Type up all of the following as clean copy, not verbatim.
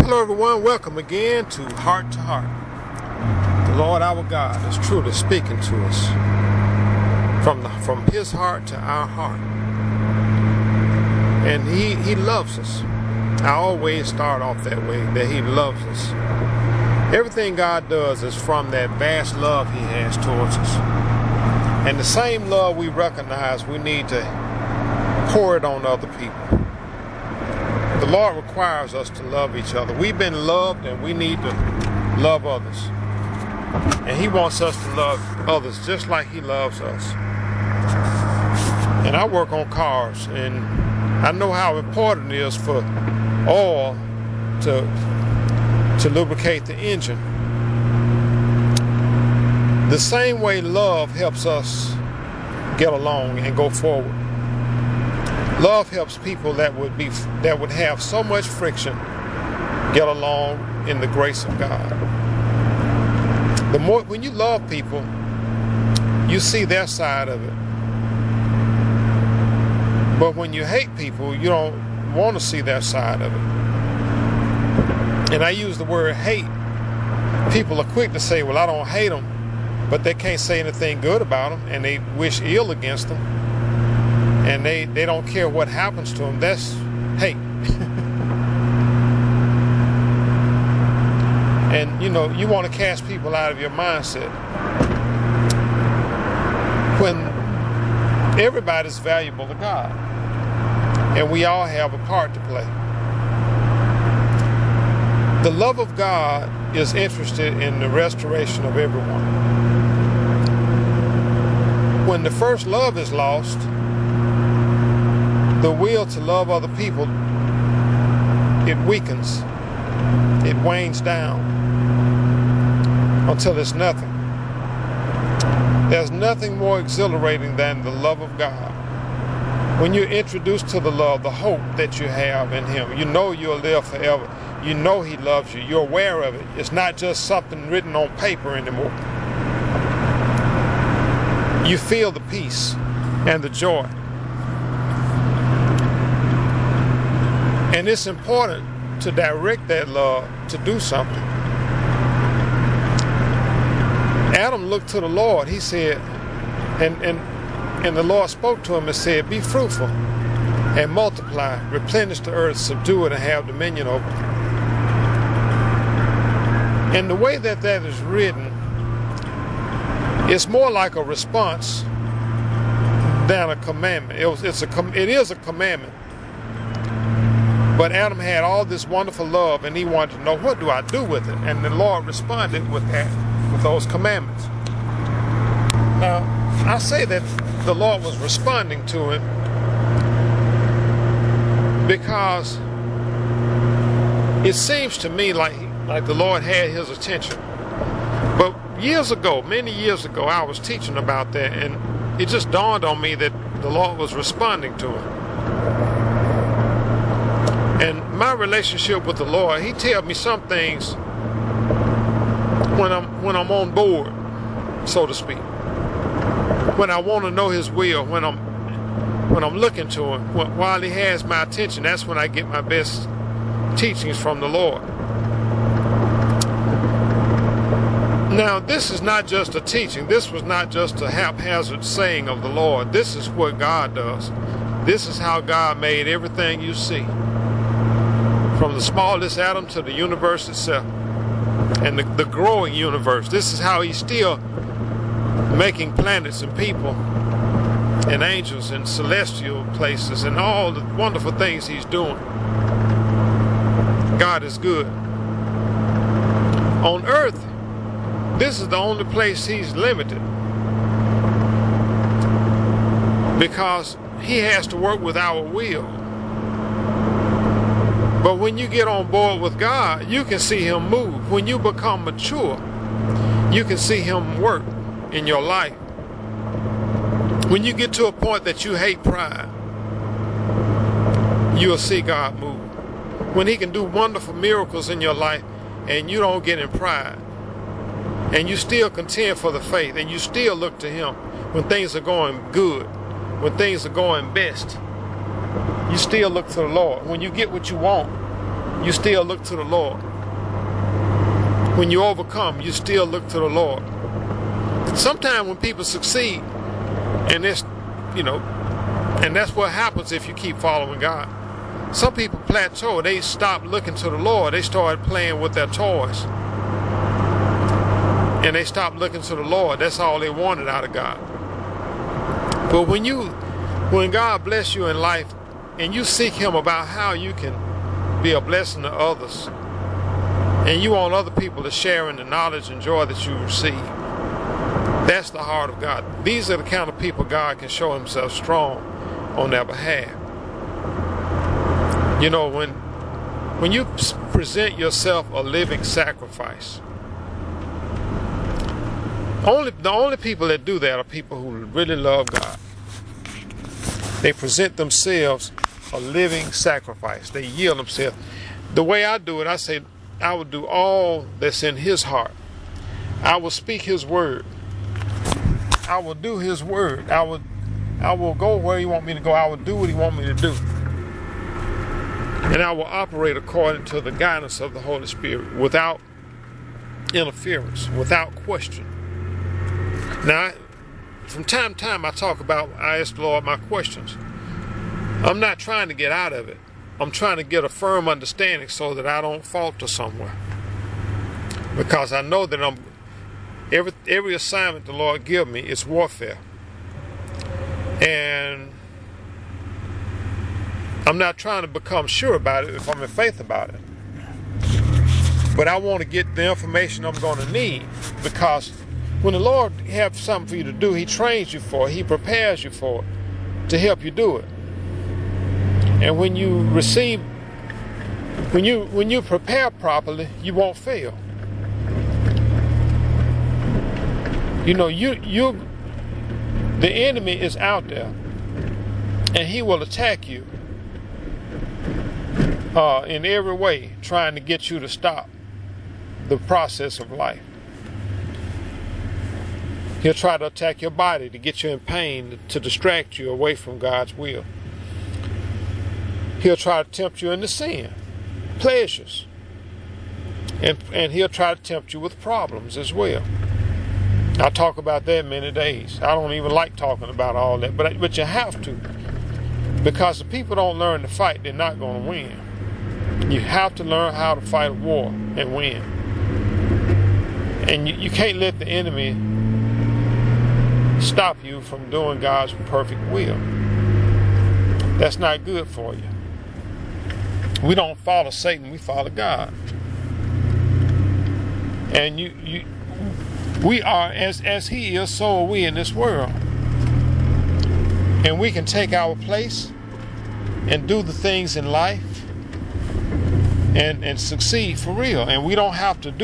Hello everyone, welcome again to Heart to Heart. The Lord our God is truly speaking to us from His heart to our heart. And He loves us. I always start off that way, that He loves us. Everything God does is from that vast love He has towards us. And the same love we recognize, we need to pour it on other people. The Lord requires us to love each other. We've been loved and we need to love others. And He wants us to love others just like He loves us. And I work on cars, and I know how important it is for oil to lubricate the engine. The same way love helps us get along and go forward. Love helps people that would have so much friction get along in the grace of God. When you love people, you see their side of it. But when you hate people, you don't want to see their side of it. And I use the word hate. People are quick to say, well, I don't hate them, but they can't say anything good about them, and they wish ill against them. And they don't care what happens to them. That's hate. And you want to cast people out of your mindset. When everybody's valuable to God, and we all have a part to play. The love of God is interested in the restoration of everyone. When the first love is lost, the will to love other people, it weakens, it wanes down until it's nothing. There's nothing more exhilarating than the love of God. When you're introduced to the love, the hope that you have in Him, you know you'll live forever. You know He loves you. You're aware of it. It's not just something written on paper anymore. You feel the peace and the joy. And it's important to direct that love to do something. Adam looked to the Lord. He said, and the Lord spoke to him and said, be fruitful and multiply, replenish the earth, subdue it, and have dominion over it. And the way that is written, it's more like a response than a commandment. It is a commandment. But Adam had all this wonderful love, and he wanted to know, what do I do with it? And the Lord responded with those commandments. Now, I say that the Lord was responding to him because it seems to me like the Lord had his attention. But many years ago, I was teaching about that, and it just dawned on me that the Lord was responding to him. And my relationship with the Lord, He tells me some things when I'm on board, so to speak. When I want to know His will, when I'm looking to Him, while He has my attention, that's when I get my best teachings from the Lord. Now, this is not just a teaching. This was not just a haphazard saying of the Lord. This is what God does. This is how God made everything you see. From the smallest atom to the universe itself, and the growing universe. This is how He's still making planets and people and angels and celestial places and all the wonderful things He's doing. God is good. On earth, this is the only place He's limited, because He has to work with our will. But when you get on board with God, you can see Him move. When you become mature, you can see Him work in your life. When you get to a point that you hate pride, you'll see God move. When He can do wonderful miracles in your life and you don't get in pride, and you still contend for the faith, and you still look to Him when things are going good, when things are going best, you still look to the Lord. When you get what you want, you still look to the Lord. When you overcome, you still look to the Lord. Sometimes when people succeed, and it's, and that's what happens if you keep following God. Some people plateau. They stop looking to the Lord. They start playing with their toys. And they stop looking to the Lord. That's all they wanted out of God. But when God bless you in life and you seek Him about how you can be a blessing to others, and you want other people to share in the knowledge and joy that you receive, that's the heart of God. These are the kind of people God can show Himself strong on their behalf. When you present yourself a living sacrifice, the only people that do that are people who really love God. They present themselves a living sacrifice. They yield themselves. The way I do it, I say, I will do all that's in His heart. I will speak His word. I will do His word. I will go where He wants me to go. I will do what He wants me to do. And I will operate according to the guidance of the Holy Spirit, without interference, without question. Now, from time to time, I ask the Lord my questions. I'm not trying to get out of it. I'm trying to get a firm understanding so that I don't falter somewhere. Because I know that every assignment the Lord give me is warfare. And I'm not trying to become sure about it if I'm in faith about it. But I want to get the information I'm going to need, because when the Lord has something for you to do, He trains you for it. He prepares you for it to help you do it. And when you prepare properly, you won't fail. The enemy is out there, and he will attack you in every way, trying to get you to stop the process of life. He'll try to attack your body to get you in pain, to distract you away from God's will. He'll try to tempt you into sin, pleasures. And he'll try to tempt you with problems as well. I talk about that many days. I don't even like talking about all that, but you have to. Because if people don't learn to fight, they're not going to win. You have to learn how to fight a war and win. And you can't let the enemy stop you from doing God's perfect will. That's not good for you. We don't follow Satan, we follow God. And we are, as He is, so are we in this world. And we can take our place and do the things in life and succeed for real. And we don't have to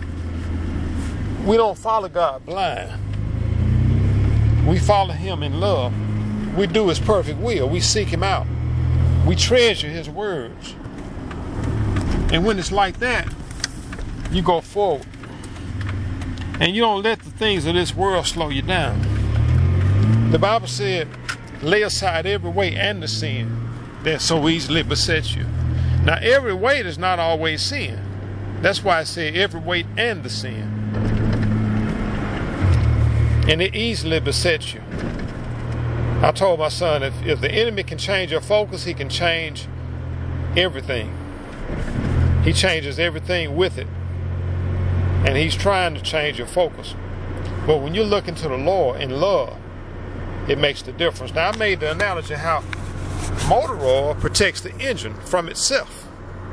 we don't follow God blind. We follow Him in love. We do His perfect will. We seek Him out. We treasure His words. And when it's like that, you go forward. And you don't let the things of this world slow you down. The Bible said, lay aside every weight and the sin that so easily besets you. Now, every weight is not always sin. That's why I say every weight and the sin. And it easily besets you. I told my son, if the enemy can change your focus, he can change everything. He changes everything with it. And he's trying to change your focus. But when you look into the Lord in love, it makes the difference. Now, I made the analogy how motor oil protects the engine from itself.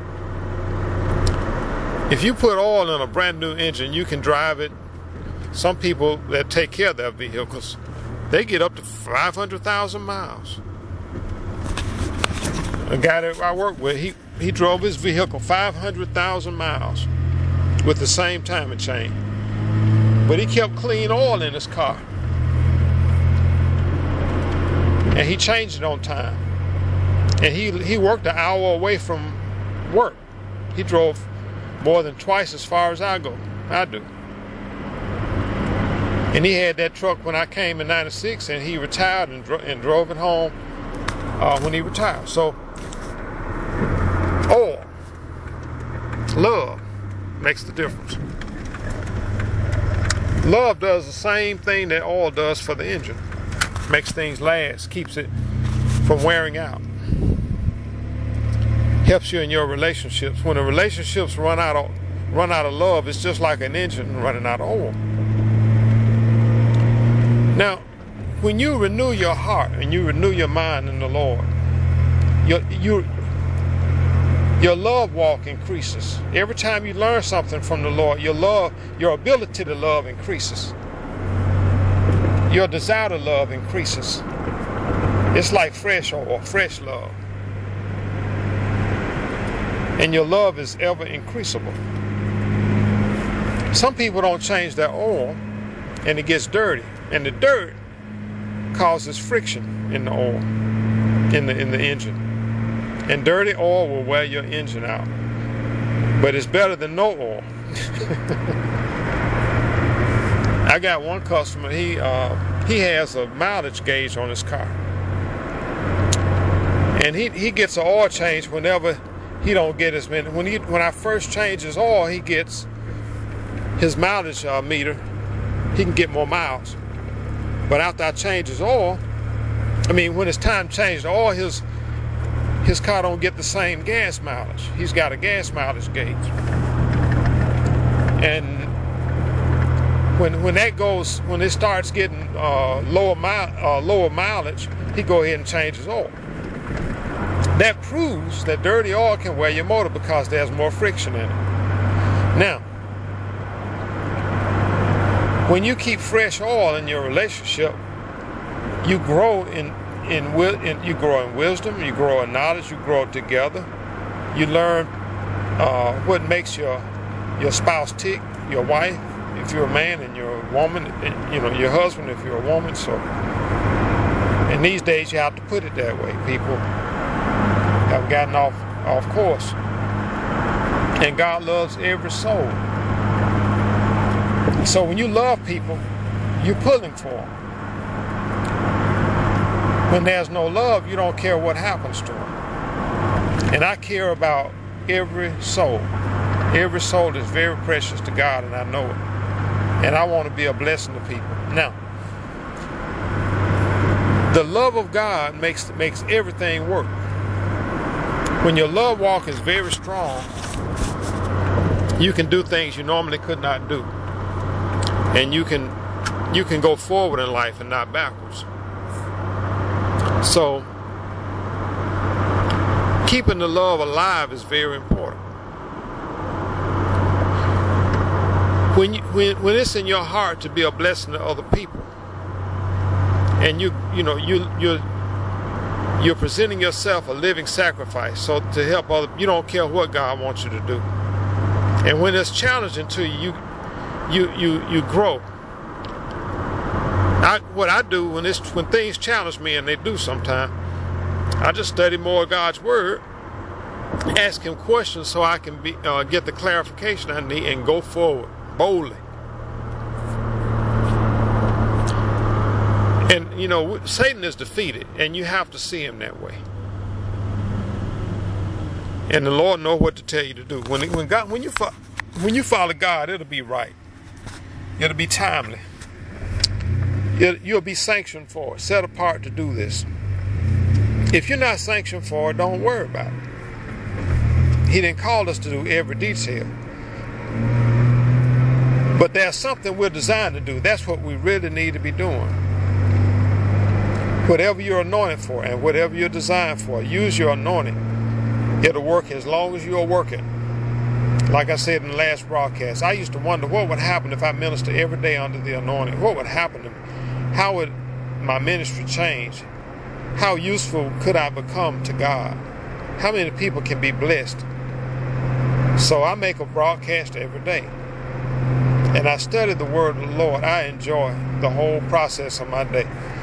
If you put oil in a brand new engine, you can drive it. Some people that take care of their vehicles, they get up to 500,000 miles. A guy that I work with, he drove his vehicle 500,000 miles with the same timing chain. But he kept clean oil in his car. And he changed it on time. And he worked an hour away from work. He drove more than twice as far as I do. And he had that truck when I came in '96, and he retired and drove it home when he retired. So, oil. makes the difference. Love does the same thing that oil does for the engine. Makes things last, keeps it from wearing out. Helps you in your relationships. When the relationships run out of love, it's just like an engine running out of oil. Now, when you renew your heart and you renew your mind in the Lord, your love walk increases. Every time you learn something from the Lord, your ability to love increases. Your desire to love increases. It's like fresh oil, fresh love. And your love is ever increasable. Some people don't change their oil and it gets dirty. And the dirt causes friction in the oil, in the engine. And dirty oil will wear your engine out. But it's better than no oil. I got one customer, he has a mileage gauge on his car. And he gets an oil change whenever he don't get as many. When I first change his oil, he gets his mileage meter. He can get more miles. But after I change his oil, when it's time to change the oil, his car don't get the same gas mileage. He's got a gas mileage gauge. And when it starts getting lower mileage, he go ahead and change his oil. That proves that dirty oil can wear your motor because there's more friction in it. Now, when you keep fresh oil in your relationship, you grow you grow in wisdom, you grow in knowledge, you grow together. You learn what makes your spouse tick, your wife, if you're a man, and you're a woman, your husband if you're a woman. So, and these days you have to put it that way. People have gotten off course. And God loves every soul. So when you love people, you're pulling for them. When there's no love, you don't care what happens to them. And I care about every soul. Every soul is very precious to God, and I know it. And I want to be a blessing to people. Now, the love of God makes everything work. When your love walk is very strong, you can do things you normally could not do. And you can go forward in life and not backwards. So, keeping the love alive is very important. When it's in your heart to be a blessing to other people, and you're presenting yourself a living sacrifice, so to help other, you don't care what God wants you to do. And when it's challenging to you, you grow. What I do when things challenge me, and they do sometimes, I just study more of God's Word, ask Him questions so I can get the clarification I need and go forward boldly. And Satan is defeated, and you have to see him that way. And the Lord knows what to tell you to do. When you follow God, it'll be right. It'll be timely. You'll be sanctioned for it, set apart to do this. If you're not sanctioned for it, don't worry about it. He didn't call us to do every detail. But there's something we're designed to do. That's what we really need to be doing. Whatever you're anointed for and whatever you're designed for, use your anointing. It'll work as long as you're working. Like I said in the last broadcast, I used to wonder what would happen if I ministered every day under the anointing. What would happen to me? How would my ministry change? How useful could I become to God? How many people can be blessed? So I make a broadcast every day. And I study the Word of the Lord. I enjoy the whole process of my day.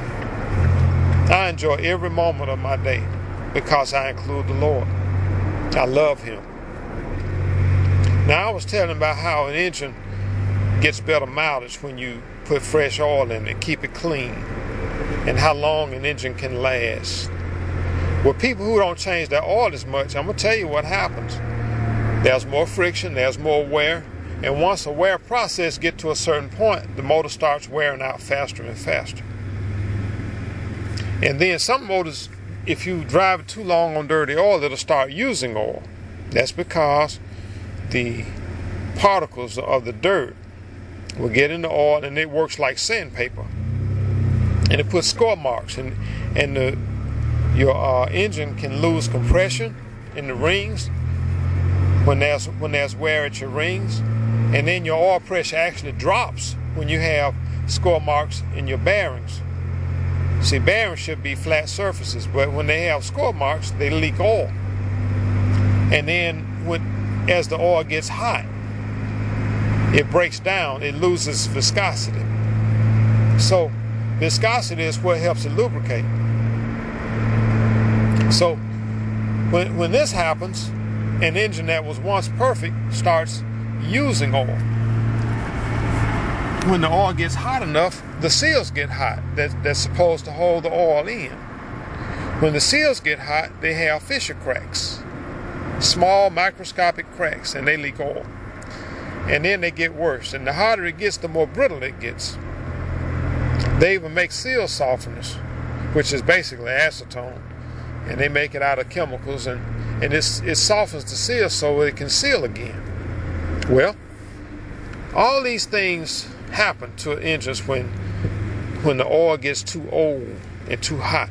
I enjoy every moment of my day because I include the Lord. I love Him. Now, I was telling about how an engine gets better mileage when you put fresh oil in it, keep it clean, and how long an engine can last. With people who don't change their oil as much, I'm going to tell you what happens. There's more friction, there's more wear, And once a wear process gets to a certain point, the motor starts wearing out faster and faster. And then some motors, if you drive it too long on dirty oil, it'll start using oil. That's because the particles of the dirt will get in the oil, and it works like sandpaper. And it puts score marks, and your engine can lose compression in the rings when there's wear at your rings, and then your oil pressure actually drops when you have score marks in your bearings. See, bearings should be flat surfaces, but when they have score marks, they leak oil. And then as the oil gets hot, it breaks down, it loses viscosity. So viscosity is what helps it lubricate. So when this happens, an engine that was once perfect starts using oil. When the oil gets hot enough, the seals get hot that's supposed to hold the oil in. When the seals get hot, they have fissure cracks, small microscopic cracks, and they leak oil. And then they get worse. And the hotter it gets, the more brittle it gets. They even make seal softeners, which is basically acetone, and they make it out of chemicals, and it softens the seal so it can seal again. Well, all these things happen to engines when the oil gets too old and too hot.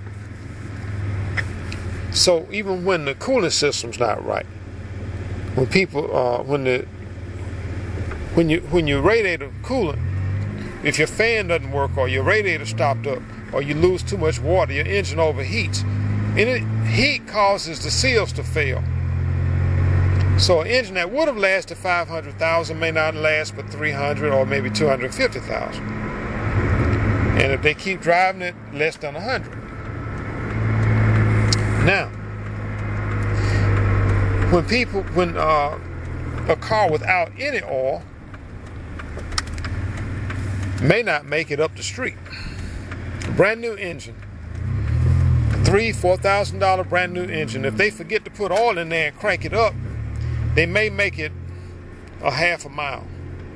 So even when the cooling system's not right, when your radiator coolant, if your fan doesn't work or your radiator stopped up or you lose too much water, your engine overheats, and heat causes the seals to fail. So an engine that would have lasted 500,000 may not last but 300 or maybe 250,000. And if they keep driving it, less than 100. Now, when a car without any oil may not make it up the street. A brand new engine, $3,000-$4,000 brand new engine. If they forget to put oil in there and crank it up, they may make it a half a mile.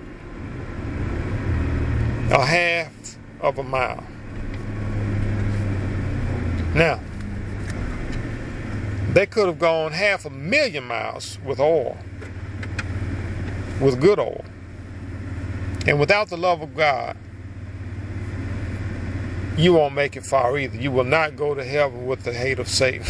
A half of a mile. Now, they could have gone 500,000 miles with oil, with good oil. And without the love of God, you won't make it far either. You will not go to heaven with the hate of Satan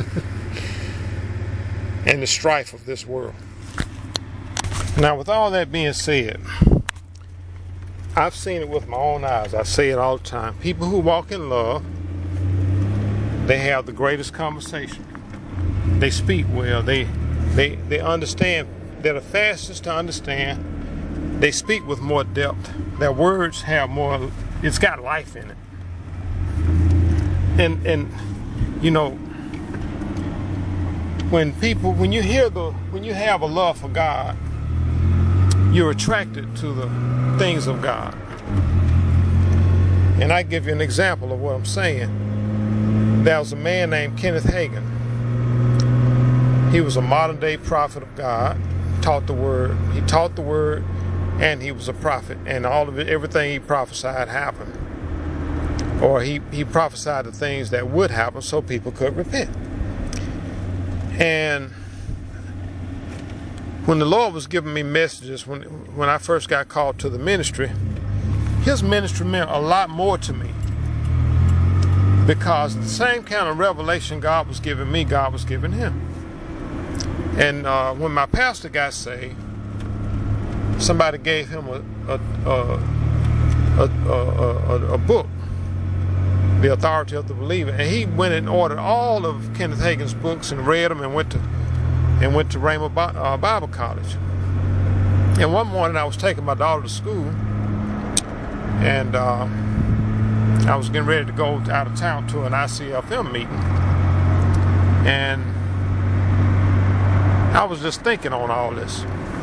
and the strife of this world. Now, with all that being said, I've seen it with my own eyes. I say it all the time. People who walk in love, they have the greatest conversation. They speak well. They understand. They're the fastest to understand. They speak with more depth. Their words have more. It's got life in it. And you know, when you have a love for God, you're attracted to the things of God. And I give you an example of what I'm saying. There was a man named Kenneth Hagin. He was a modern day prophet of God. Taught the word. He taught the word, and he was a prophet. And all of it, everything he prophesied happened. Or he prophesied the things that would happen so people could repent. And when the Lord was giving me messages, when I first got called to the ministry, his ministry meant a lot more to me. Because the same kind of revelation God was giving me, God was giving him. And when my pastor got saved, somebody gave him a book, The Authority of the Believer, and he went and ordered all of Kenneth Hagin's books and read them, and went to Rhema Bible College. And one morning I was taking my daughter to school, and I was getting ready to go out of town to an ICFM meeting, and I was just thinking on all this.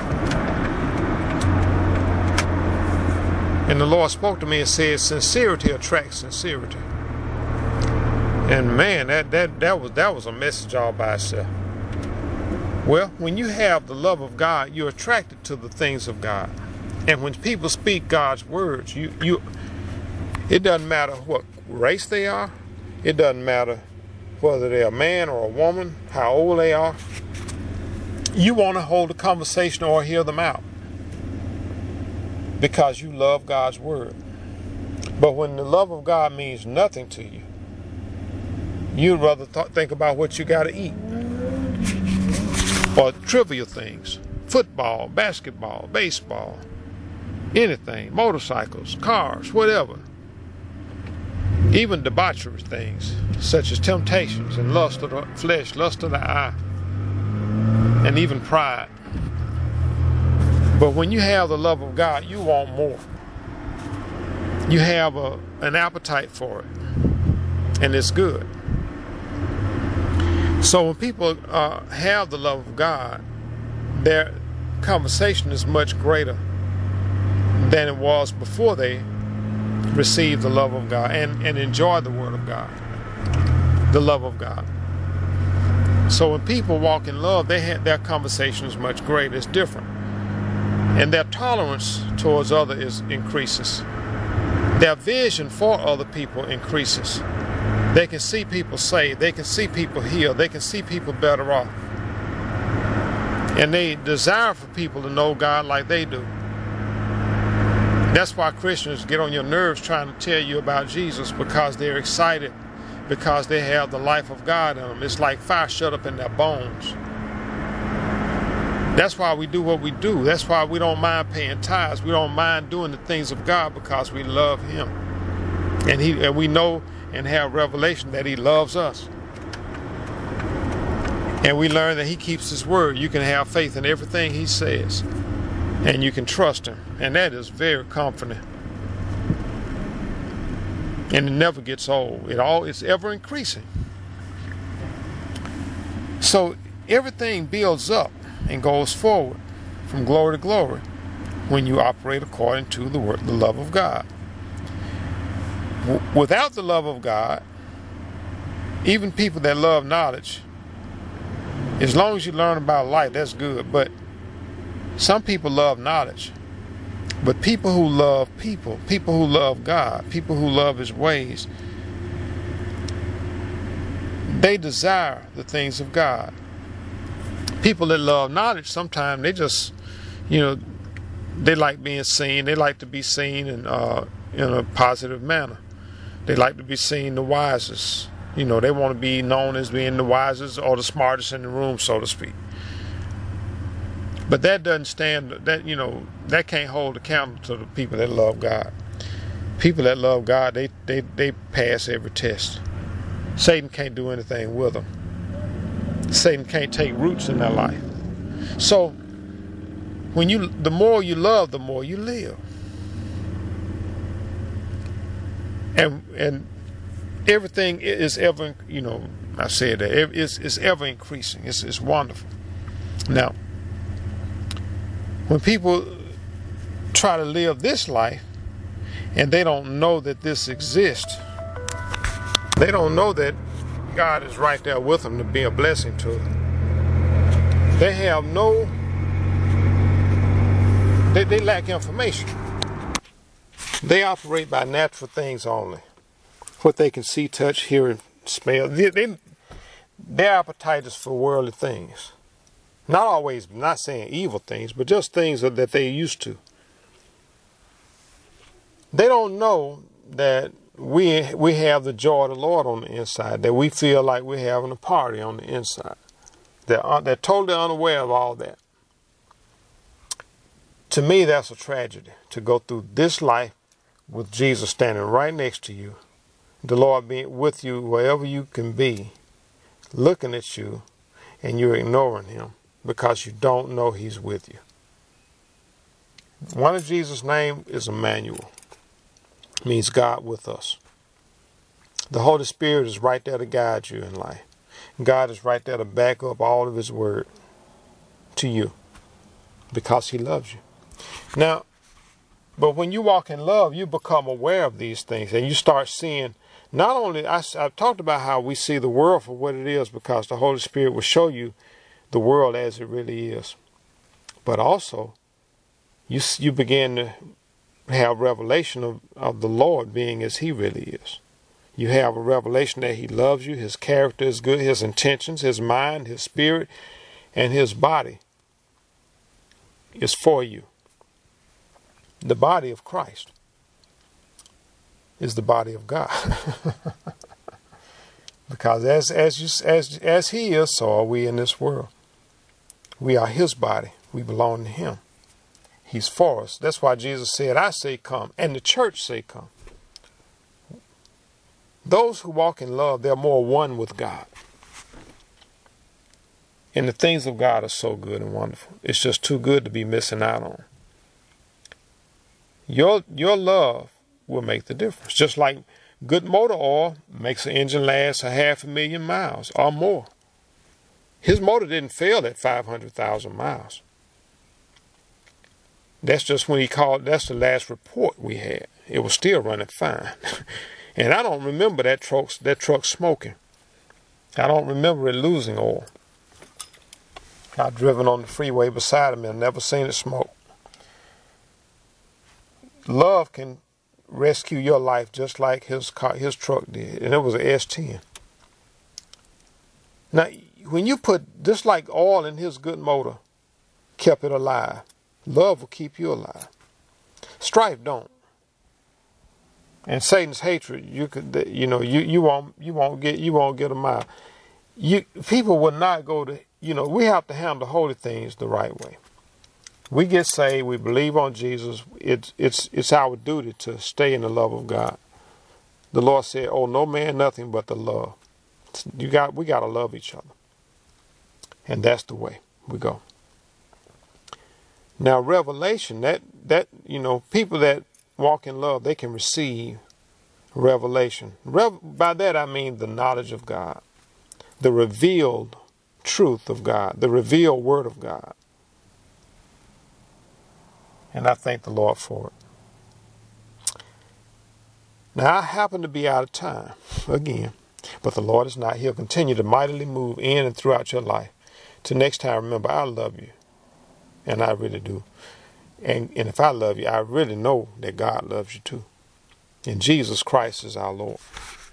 And the Lord spoke to me and said, sincerity attracts sincerity. And man, that was a message all by itself. Well, when you have the love of God, you're attracted to the things of God. And when people speak God's words, it doesn't matter what race they are. It doesn't matter whether they're a man or a woman, how old they are. You want to hold a conversation or hear them out because you love God's word. But when the love of God means nothing to you, you'd rather think about what you got to eat. Or trivial things. Football, basketball, baseball, anything. Motorcycles, cars, whatever. Even debaucherous things, such as temptations and lust of the flesh, lust of the eye, and even pride. But when you have the love of God, you want more. You have an appetite for it, and it's good. So when people have the love of God, their conversation is much greater than it was before they received the love of God and enjoy the word of God, the love of God. So when people walk in love, their conversation is much greater. It's different. And their tolerance towards others increases. Their vision for other people increases. They can see people saved. They can see people healed. They can see people better off. And they desire for people to know God like they do. That's why Christians get on your nerves trying to tell you about Jesus, because they're excited, because they have the life of God in them. It's like fire shut up in their bones. That's why we do what we do. That's why we don't mind paying tithes. We don't mind doing the things of God, because we love Him. And we know and have revelation that He loves us. And we learn that He keeps His word. You can have faith in everything He says. And you can trust Him. And that is very comforting. And it never gets old. It's ever increasing. So everything builds up and goes forward from glory to glory when you operate according to the love of God. Without the love of God, even people that love knowledge, as long as you learn about life, that's good. But some people love knowledge. But people who love people who love God, people who love His ways, they desire the things of God. People that love knowledge, sometimes they just, they like being seen. They like to be seen in a positive manner. They like to be seen the wisest. They want to be known as being the wisest or the smartest in the room, so to speak. But that doesn't stand, that can't hold a candle to the people that love God. People that love God, they pass every test. Satan can't do anything with them. Satan can't take roots in their life. So, the more you love, the more you live. And everything is ever, I said that, it's ever increasing. It's wonderful. Now, when people try to live this life and they don't know that this exists, they don't know that God is right there with them to be a blessing to them. They have they lack information. They operate by natural things only. What they can see, touch, hear, and smell. Their appetite is for worldly things. Not saying evil things, but just things that they're used to. They don't know that we have the joy of the Lord on the inside, that we feel like we're having a party on the inside. They're totally unaware of all that. To me, that's a tragedy, to go through this life with Jesus standing right next to you, the Lord being with you wherever you can be, looking at you, and you're ignoring Him because you don't know He's with you. One of Jesus' name is Emmanuel. It means God with us. The Holy Spirit is right there to guide you in life. God is right there to back up all of His word to you because He loves you. Now, but when you walk in love, you become aware of these things and you start seeing, not only, I've talked about how we see the world for what it is because the Holy Spirit will show you the world as it really is. But also, you begin to have revelation of the Lord being as he really is. You have a revelation that he loves you, his character is good, his intentions, his mind, his spirit, and his body is for you. The body of Christ is the body of God. Because as he is, so are we in this world. We are his body. We belong to him. He's for us. That's why Jesus said, I say come, and the church say come. Those who walk in love, they're more one with God. And the things of God are so good and wonderful. It's just too good to be missing out on. Your love will make the difference. Just like good motor oil makes an engine last 500,000 miles or more. His motor didn't fail at 500,000 miles. That's just when that's the last report we had. It was still running fine. And I don't remember that truck smoking. I don't remember it losing oil. I've driven on the freeway beside him and never seen it smoke. Love can rescue your life just like his truck did. And it was an S10. Now, when you put, just like oil in his good motor kept it alive, love will keep you alive. Strife don't. And Satan's hatred, you won't get a mile. People will not go to, we have to handle holy things the right way. We get saved, we believe on Jesus. It's our duty to stay in the love of God. The Lord said, "Oh, no man nothing but the love." We got to love each other, and that's the way we go. Now, revelation, that people that walk in love, they can receive revelation. By that I mean the knowledge of God, the revealed truth of God, the revealed word of God. And I thank the Lord for it. Now, I happen to be out of time again, but the Lord is not. He'll continue to mightily move in and throughout your life. Till next time, remember, I love you. And I really do. And if I love you, I really know that God loves you too. And Jesus Christ is our Lord.